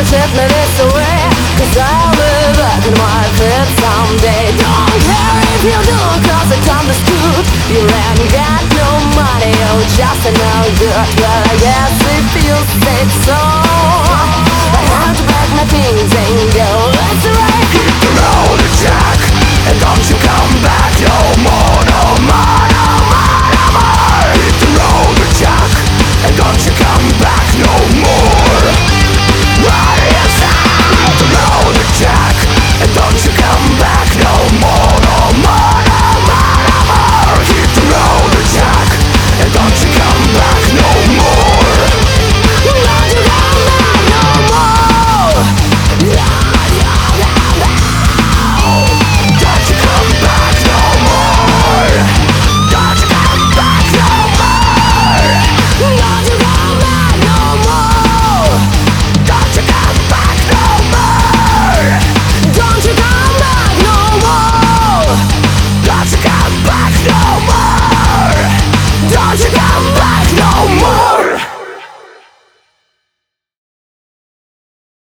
treat me this way, 'cause I'll be back in my feet someday. Don't care if you do, 'cause it's understood. You ain't got no money, you're just no good. Well, I guess if you say so, I have to pack my things and go. That's right. Hit the road, Jack, and don't you come back no more, no more, no more, no more. Hit the road, Jack, and don't you come back no more. What is that? Hit the road, Jack, and don't you come back no more, no more, no more, no more. Hit the road, Jack, and don't you come back no more. Don't you come back no more. Don't you come back no more. Don't you come back no more. Don't you come back no more. Don't you come back no more. Don't you come back no more. Don't you come back no more. Don't you